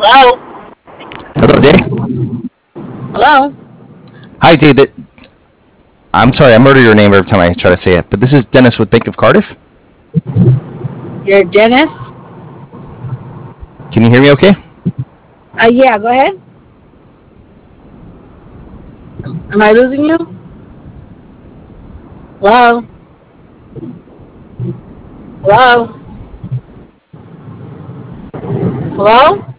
Hello? Hello, Jay. Hello? Hi, Jay. I'm sorry, I murder your name every time I try to say it, but this is Dennis with Bank of Cardiff. You're Dennis? Can you hear me okay? Yeah, go ahead. Am I losing you? Hello? Hello? Hello?